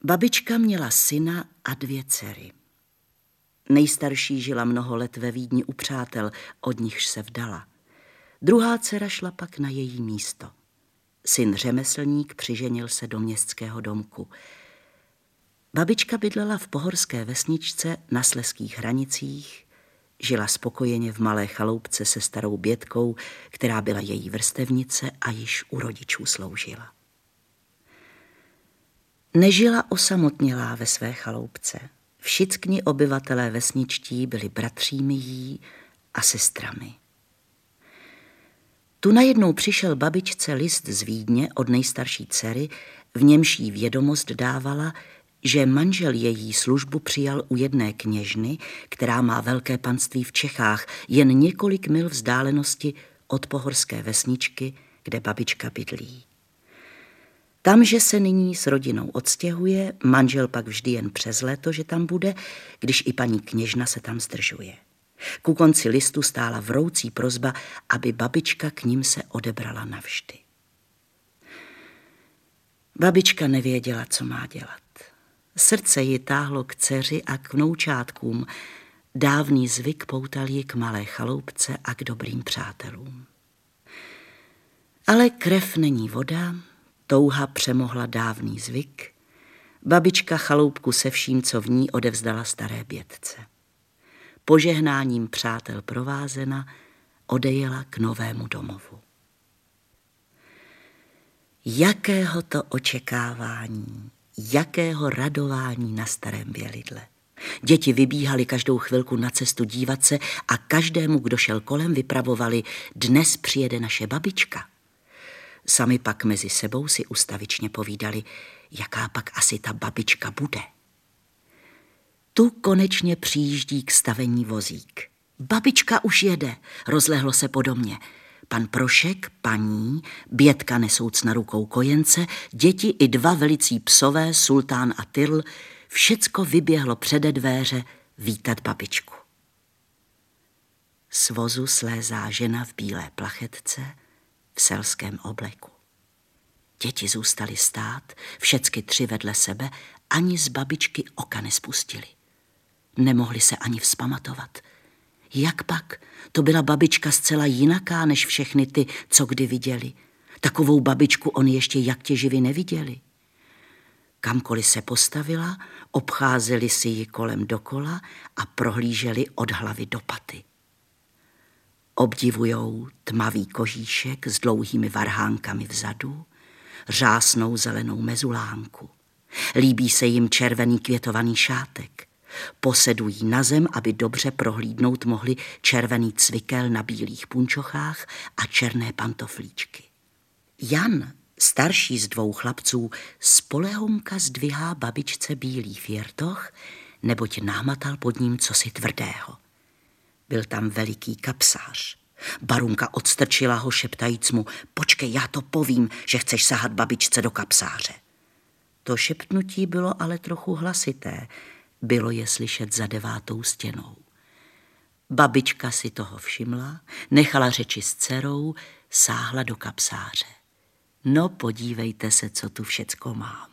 Babička měla syna a 2 dcery. Nejstarší žila mnoho let ve Vídni u přátel, od nichž se vdala. Druhá dcera šla pak na její místo. Syn řemeslník přiženil se do městského domku. Babička bydlela v pohorské vesničce na slezských hranicích, žila spokojeně v malé chaloupce se starou Bětkou, která byla její vrstevnice a již u rodičů sloužila. Nežila osamotnělá ve své chaloupce. Všichni obyvatelé vesničtí byli bratřími jí a sestrami. Tu najednou přišel babičce list z Vídně od nejstarší dcery, v němž jí vědomost dávala, že manžel její službu přijal u jedné kněžny, která má velké panství v Čechách, jen několik mil vzdálenosti od pohorské vesničky, kde babička bydlí. Tamže se nyní s rodinou odstěhuje, manžel pak vždy jen přes léto, že tam bude, když i paní kněžna se tam zdržuje. Ku konci listu stála vroucí prosba, aby babička k ním se odebrala navždy. Babička nevěděla, co má dělat. Srdce ji táhlo k dceři a k vnoučátkům. Dávný zvyk poutal ji k malé chaloupce a k dobrým přátelům. Ale krev není voda, touha přemohla dávný zvyk. Babička chaloupku se vším, co v ní, odevzdala staré Bětce. Požehnáním přátel provázena odejela k novému domovu. Jakého to očekávání, jakého radování na starém Bělidle. Děti vybíhaly každou chvilku na cestu dívat se a každému, kdo šel kolem, vypravovali: dnes přijede naše babička. Sami pak mezi sebou si ustavičně povídali, jaká pak asi ta babička bude. Tu konečně přijíždí k stavení vozík. Babička už jede, rozlehlo se po domě. Pan Prošek, paní, Bětka nesouc na rukou kojence, děti i 2 velicí psové, Sultán a Tyrl, všecko vyběhlo přede dvéře vítat babičku. Z vozu slézá žena v bílé plachetce, v selském obleku. Děti zůstaly stát, všecky 3 vedle sebe, ani z babičky oka nespustili. Nemohli se ani vzpamatovat. Jak pak? To byla babička zcela jinaká než všechny ty, co kdy viděli. Takovou babičku oni ještě jak těživě neviděli. Kamkoliv se postavila, obcházeli si ji kolem dokola a prohlíželi od hlavy do paty. Obdivujou tmavý kožíšek s dlouhými varhánkami vzadu, řásnou zelenou mezulánku. Líbí se jim červený květovaný šátek. Posedují na zem, aby dobře prohlídnout mohli červený cvikel na bílých punčochách a černé pantoflíčky. Jan, starší z 2 chlapců, spolehonka zdvihá babičce bílý firtoch, neboť námatal pod ním cosi tvrdého. Byl tam veliký kapsář. Barunka odstrčila ho, šeptajíc mu: počkej, já to povím, že chceš sahat babičce do kapsáře. To šeptnutí bylo ale trochu hlasité, bylo je slyšet za 9. stěnou. Babička si toho všimla, nechala řeči s dcerou, sáhla do kapsáře. No podívejte se, co tu všecko mám.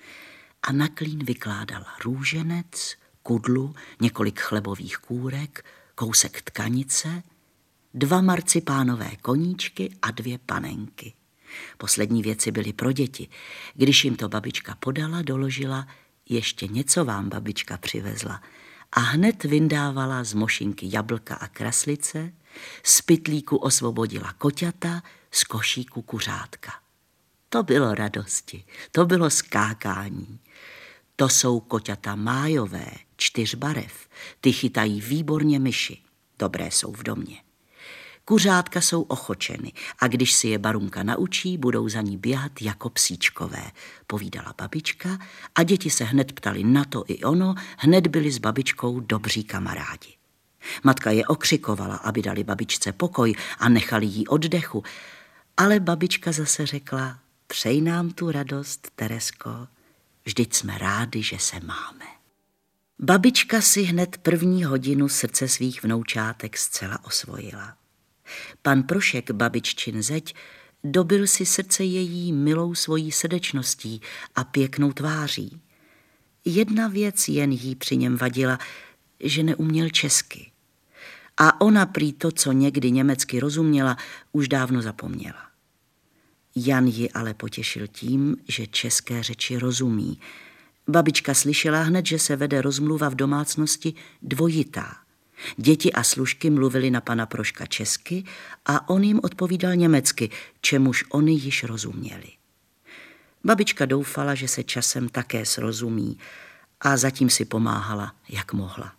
A na klín vykládala růženec, kudlu, několik chlebových kůrek, kousek tkanice, 2 marcipánové koníčky a 2 panenky. Poslední věci byly pro děti. Když jim to babička podala, doložila: ještě něco vám babička přivezla. A hned vyndávala z mošinky jablka a kraslice, z pytlíku osvobodila koťata, z košíku kuřátka. To bylo radosti, to bylo skákání. To jsou koťata májové, 4 barev, ty chytají výborně myši, dobré jsou v domě. Kuřátka jsou ochočeny a když si je Barunka naučí, budou za ní běhat jako psíčkové, povídala babička a děti se hned ptali na to i ono, hned byli s babičkou dobří kamarádi. Matka je okřikovala, aby dali babičce pokoj a nechali jí oddechu, ale babička zase řekla: přej nám tu radost, Teresko, vždyť jsme rádi, že se máme. Babička si hned 1. hodinu srdce svých vnoučátek zcela osvojila. Pan Prošek, babiččin zeď, dobil si srdce její milou svojí srdečností a pěknou tváří. Jedna věc jen jí při něm vadila, že neuměl česky. A ona prý to, co někdy německy rozuměla, už dávno zapomněla. Jan ji ale potěšil tím, že české řeči rozumí. Babička slyšela hned, že se vede rozmluva v domácnosti dvojitá. Děti a služky mluvili na pana Proška česky a on jim odpovídal německy, čemuž oni již rozuměli. Babička doufala, že se časem také srozumí a zatím si pomáhala, jak mohla.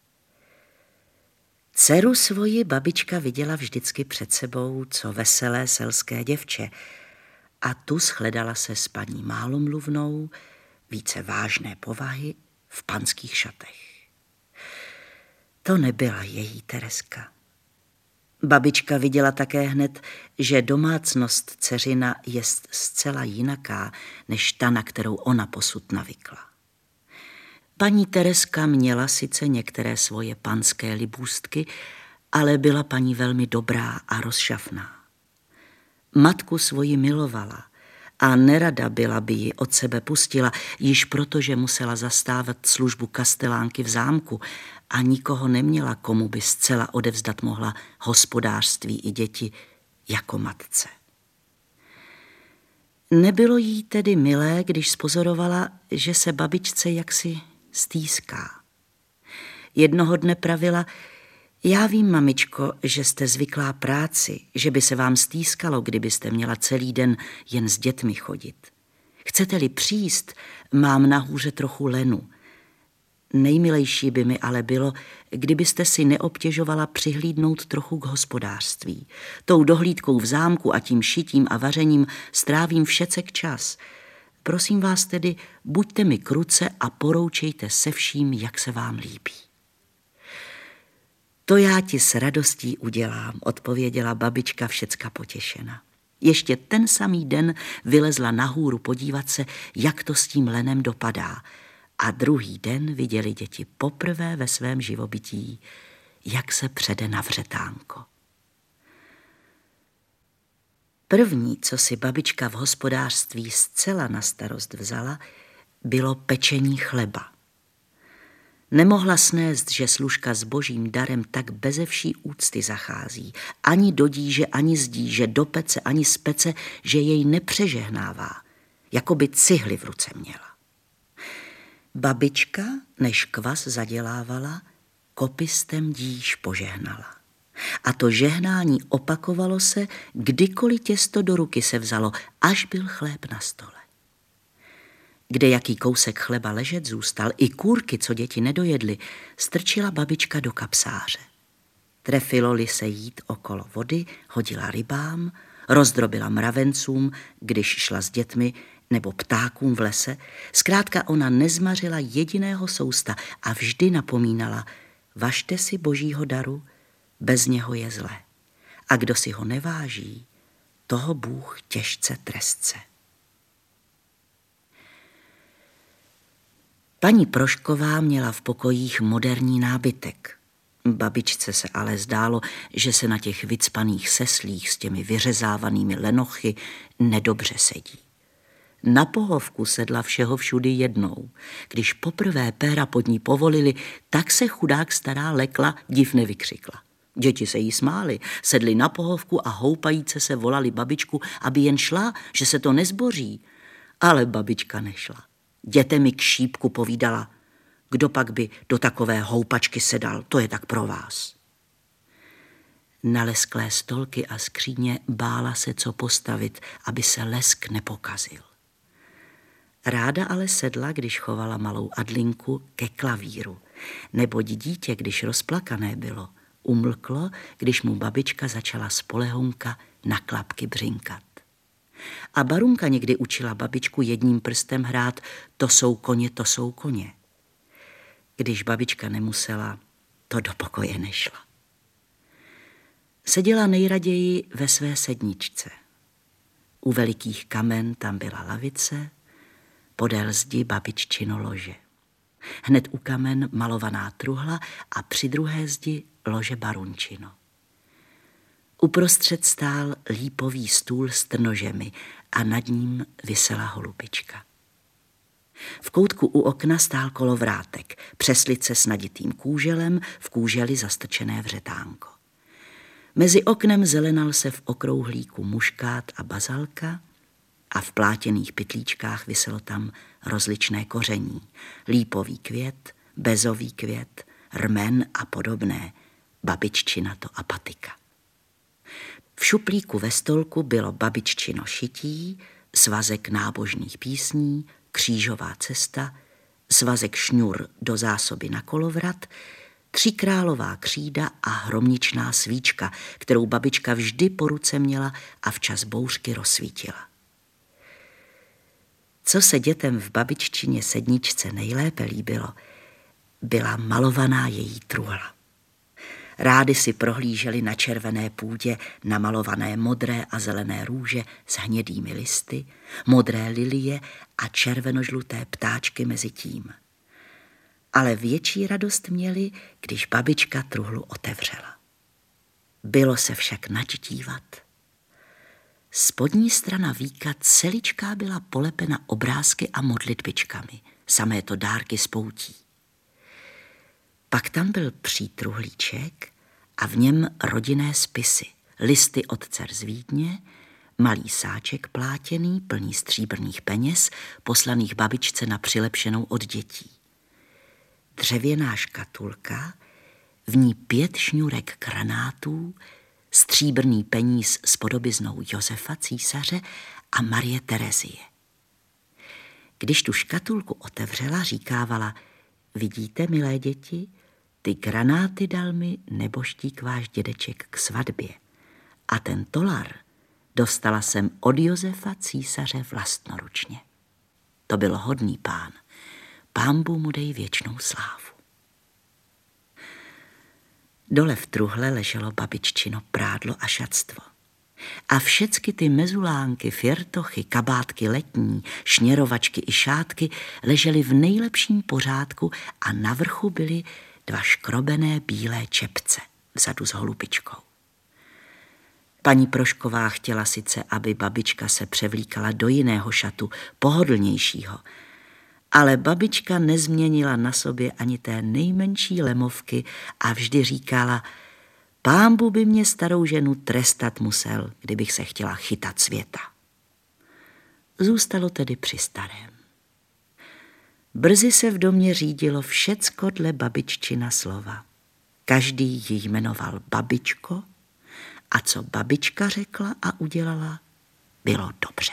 Dceru svoji babička viděla vždycky před sebou, co veselé selské děvče, a tu shledala se s paní málomluvnou, více vážné povahy, v panských šatech. To nebyla její Tereska. Babička viděla také hned, že domácnost dceřina je zcela jinaká, než ta, na kterou ona posud navykla. Paní Tereska měla sice některé svoje panské libůstky, ale byla paní velmi dobrá a rozšafná. Matku svoji milovala a nerada byla by ji od sebe pustila, již protože musela zastávat službu kastelánky v zámku a nikoho neměla, komu by zcela odevzdat mohla hospodářství i děti jako matce. Nebylo jí tedy milé, když spozorovala, že se babičce jaksi stýská. Jednoho dne pravila: já vím, mamičko, že jste zvyklá práci, že by se vám stýskalo, kdybyste měla celý den jen s dětmi chodit. Chcete-li přijít, mám nahůře trochu lenu. Nejmilejší by mi ale bylo, kdybyste si neobtěžovala přihlídnout trochu k hospodářství. Tou dohlídkou v zámku a tím šitím a vařením strávím všecek čas. Prosím vás tedy, buďte mi k ruce a poroučejte se vším, jak se vám líbí. To já ti s radostí udělám, odpověděla babička všecka potěšena. Ještě ten samý den vylezla nahůru podívat se, jak to s tím lenem dopadá. A druhý den viděli děti poprvé ve svém živobytí, jak se přede na vřetánko. První, co si babička v hospodářství zcela na starost vzala, bylo pečení chleba. Nemohla snést, že služka s božím darem tak beze vší úcty zachází. Ani do díže, ani z díže, do pece, ani z pece, že jej nepřežehnává, jako by cihly v ruce měla. Babička, než kvas zadělávala, kopistem díž požehnala. A to žehnání opakovalo se, kdykoliv těsto do ruky se vzalo, až byl chléb na stole. Kde jaký kousek chleba ležet zůstal, i kůrky, co děti nedojedly, strčila babička do kapsáře. Trefilo-li se jít okolo vody, hodila rybám, rozdrobila mravencům, když šla s dětmi, nebo ptákům v lese. Zkrátka ona nezmařila jediného sousta a vždy napomínala: važte si božího daru, bez něho je zlé. A kdo si ho neváží, toho Bůh těžce trestce. Paní Prošková měla v pokojích moderní nábytek. Babičce se ale zdálo, že se na těch vycpaných seslích s těmi vyřezávanými lenochy nedobře sedí. Na pohovku sedla všeho všudy jednou. Když poprvé péra pod ní povolili, tak se chudák stará lekla, div nevykřikla. Děti se jí smály, sedli na pohovku a houpajíce se volali babičku, aby jen šla, že se to nezboří. Ale babička nešla. Dětemi k šípku povídala: kdo pak by do takové houpačky sedal, to je tak pro vás. Na lesklé stolky a skříně bála se, co postavit, aby se lesk nepokazil. Ráda ale sedla, když chovala malou Adlinku, ke klavíru, neboť dítě, když rozplakané bylo, umlklo, když mu babička začala z polehonka na klapky břinkat. A Barunka někdy učila babičku jedním prstem hrát To jsou koně, to jsou koně. Když babička nemusela, to do pokoje nešla. Seděla nejraději ve své sedničce. U velikých kamen tam byla lavice, podél zdi babiččino lože. Hned u kamen malovaná truhla a při druhé zdi lože Barunčino. Uprostřed stál lípový stůl s trnožemi a nad ním visela holubička. V koutku u okna stál kolovrátek, přeslice s naditým kůželem, v kůželi zastrčené vřetánko. Mezi oknem zelenal se v okrouhlíku muškát a bazalka a v plátěných pytlíčkách viselo tam rozličné koření, lípový květ, bezový květ, rmen a podobné, babiččina to a patika. V šuplíku ve stolku bylo babiččino šití, svazek nábožných písní, křížová cesta, svazek šňůr do zásoby na kolovrat, 3 králová křída a hromničná svíčka, kterou babička vždy po ruce měla a včas bouřky rozsvítila. Co se dětem v babiččině sedničce nejlépe líbilo, byla malovaná její truhla. Rády si prohlíželi na červené půdě namalované modré a zelené růže s hnědými listy, modré lilie a červenožluté ptáčky mezi tím. Ale větší radost měli, když babička truhlu otevřela. Bylo se však nač dívat. Spodní strana víka celičká byla polepena obrázky a modlitbičkami, samé to dárky z poutí. Pak tam byl přítruhlíček a v něm rodinné spisy, listy od dcer z Vídně, malý sáček plátěný, plný stříbrných peněz, poslaných babičce na přilepšenou od dětí. Dřevěná škatulka, v ní 5 šňůrek granátů, stříbrný peníz s podobiznou Josefa císaře a Marie Terezie. Když tu škatulku otevřela, říkávala: vidíte, milé děti, ty granáty dal mi neboštík váš dědeček k svatbě. A ten tolar dostala jsem od Josefa císaře vlastnoručně. To byl hodný pán. Pánbu mu dej věčnou slávu. Dole v truhle leželo babiččino prádlo a šatstvo. A všecky ty mezulánky, firtochy, kabátky letní, šněrovačky i šátky ležely v nejlepším pořádku a na vrchu byly 2 škrobené bílé čepce vzadu s holubičkou. Paní Prošková chtěla sice, aby babička se převlíkala do jiného šatu, pohodlnějšího, ale babička nezměnila na sobě ani té nejmenší lemovky a vždy říkala: pánbu by mě starou ženu trestat musel, kdybych se chtěla chytat světa. Zůstalo tedy při starém. Brzy se v domě řídilo všecko dle babiččina slova. Každý ji jmenoval babičko a co babička řekla a udělala, bylo dobře.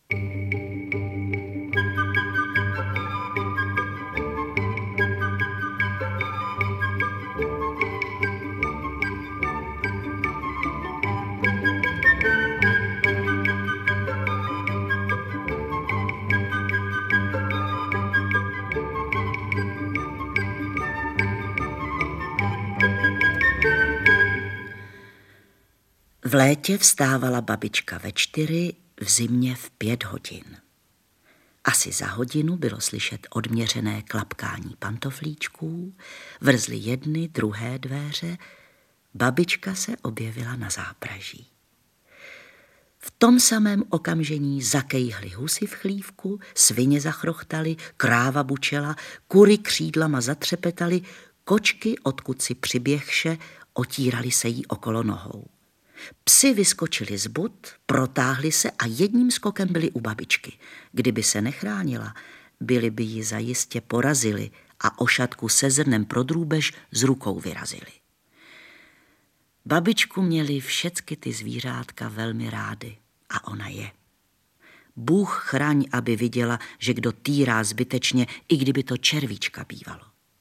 V létě vstávala babička ve 4, v zimě v 5 hodin. Asi za hodinu bylo slyšet odměřené klapkání pantoflíčků, vrzly jedny, druhé dveře, babička se objevila na zápraží. V tom samém okamžení zakejhly husy v chlívku, svině zachrochtaly, kráva bučela, kury křídlama zatřepetaly, kočky, odkud si přiběhše, otírali se jí okolo nohou. Psi vyskočili z bud, protáhli se a jedním skokem byli u babičky. Kdyby se nechránila, byli by ji zajistě porazili a ošatku se zrnem pro drůbež z rukou vyrazili. Babičku měli všecky ty zvířátka velmi rády a ona je. Bůh chraň, aby viděla, že kdo týrá zbytečně, i kdyby to červíčka bývalo.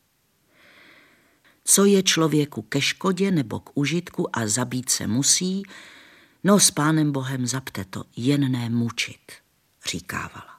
Co je člověku ke škodě nebo k užitku a zabít se musí, no s Pánem Bohem zapte to, jen ne mučit, říkávala.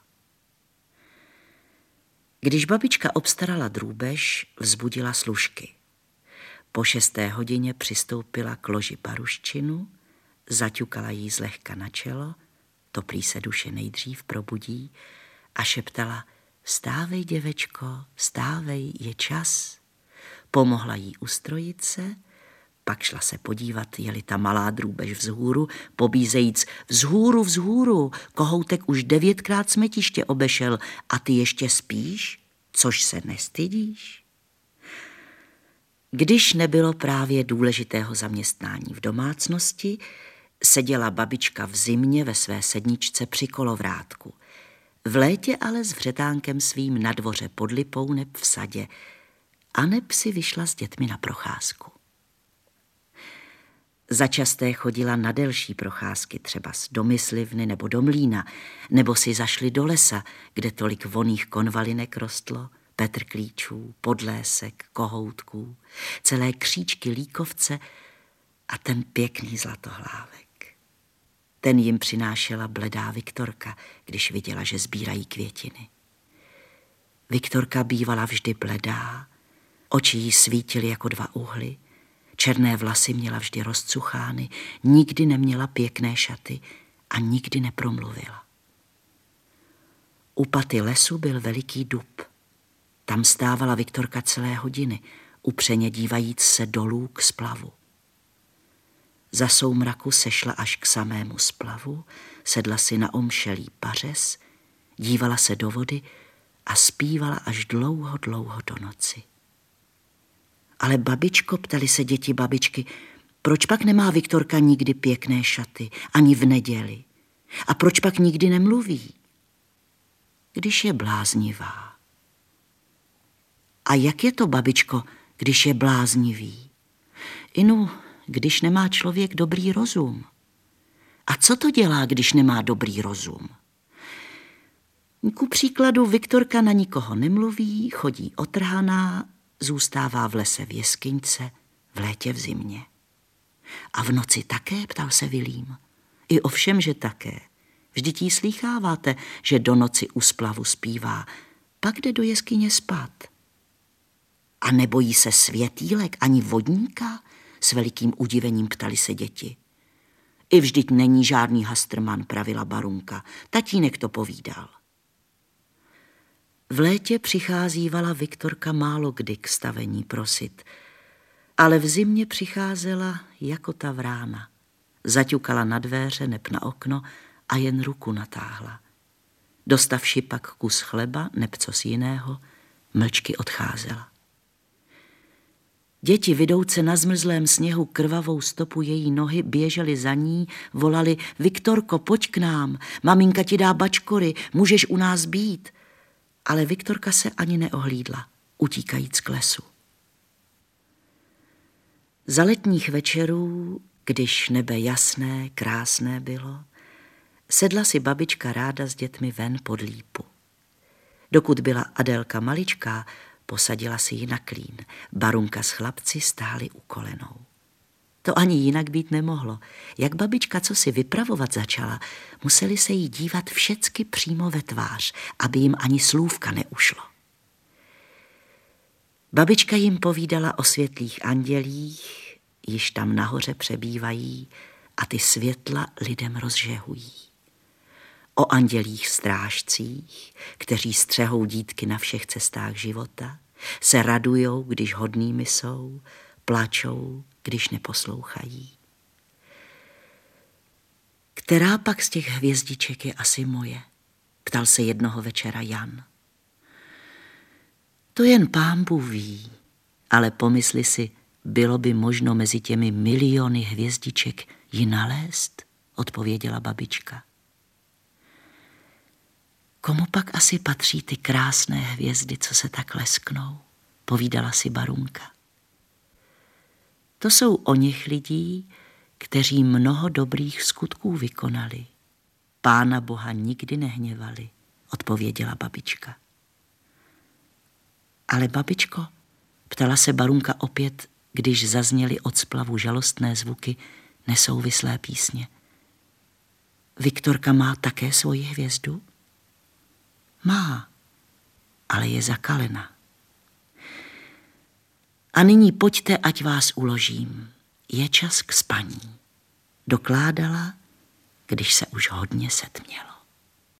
Když babička obstarala drůbež, vzbudila služky. Po 6. hodině přistoupila k loži Paruščinu, zaťukala jí zlehka na čelo, to prý se duše nejdřív probudí, a šeptala: stávej, děvečko, stávej, je čas. Pomohla jí ustrojit se, Pak šla se podívat, jeli ta malá drůbež vzhůru, pobízejíc vzhůru, vzhůru, kohoutek už 9krát smetiště obešel a ty ještě spíš, což se nestydíš? Když nebylo právě důležitého zaměstnání v domácnosti, seděla babička v zimě ve své sedničce při kolovrátku. V létě ale s vřetánkem svým na dvoře pod lipou neb v sadě a neb si vyšla s dětmi na procházku. Začasté chodila na delší procházky, třeba do myslivny nebo do mlýna, nebo si zašli do lesa, kde tolik vonných konvalinek rostlo, petrklíčů, podlések, kohoutků, celé kříčky líkovce a ten pěkný zlatohlávek. Ten jim přinášela bledá Viktorka, když viděla, že sbírají květiny. Viktorka bývala vždy bledá, oči jí svítily jako 2 uhly, černé vlasy měla vždy rozcuchány, nikdy neměla pěkné šaty a nikdy nepromluvila. U paty lesu byl veliký dub. Tam stávala Viktorka celé hodiny, upřeně dívajíc se dolů k splavu. Za soumraku sešla až k samému splavu, sedla si na omšelý pařez, dívala se do vody a zpívala až dlouho, dlouho do noci. Ale babičko, ptali se děti babičky, proč pak nemá Viktorka nikdy pěkné šaty, ani v neděli? A proč pak nikdy nemluví? Když je bláznivá. A jak je to, babičko, když je bláznivý? Inu, když nemá člověk dobrý rozum. A co to dělá, když nemá dobrý rozum? Ku příkladu, Viktorka na nikoho nemluví, chodí otrhaná, zůstává v lese v jeskyňce, v létě v zimě. A v noci také, ptal se Vilím. I ovšem, že také. Vždyť jí slýcháváte, že do noci u splavu zpívá, pak jde do jeskyně spát. A nebojí se světýlek ani vodníka? S velikým udivením ptali se děti. I vždyť není žádný hastrman, pravila Barunka. Tatínek to povídal. V létě přicházívala Viktorka málo kdy k stavení prosit, ale v zimě přicházela jako ta vrána. Zaťukala na dvéře neb na okno a jen ruku natáhla. Dostavši pak kus chleba neb cos jiného, mlčky odcházela. Děti, vidouce na zmrzlém sněhu krvavou stopu její nohy, běžely za ní, volali: Viktorko, pojď k nám, maminka ti dá bačkory, můžeš u nás být. Ale Viktorka se ani neohlídla, utíkajíc k lesu. Za letních večerů, když nebe jasné, krásné bylo, sedla si babička ráda s dětmi ven pod lípu. Dokud byla Adelka maličká, posadila si ji na klín. Barunka s chlapci stáli u kolenou. To ani jinak být nemohlo. Jak babička co si vypravovat začala, museli se jí dívat všecky přímo ve tvář, aby jim ani slůvka neušlo. Babička jim povídala o světlých andělích, již tam nahoře přebývají a ty světla lidem rozžehují. O andělích strážcích, kteří střehou dítky na všech cestách života, se radujou, když hodnými jsou, plačou, když neposlouchají. Která pak z těch hvězdiček je asi moje? Ptal se jednoho večera Jan. To jen Pán Bůh ví, ale pomysli si, bylo by možno mezi těmi miliony hvězdiček ji nalézt, odpověděla babička. Komu pak asi patří ty krásné hvězdy, co se tak lesknou, povídala si Barunka. To jsou o něch lidí, kteří mnoho dobrých skutků vykonali. Pána Boha nikdy nehněvali, odpověděla babička. Ale babičko, ptala se Barunka opět, když zazněly od splavu žalostné zvuky nesouvislé písně. Viktorka má také svoji hvězdu? Má, ale je zakalena. A nyní pojďte, ať vás uložím. Je čas k spaní, dokládala, když se už hodně setmělo.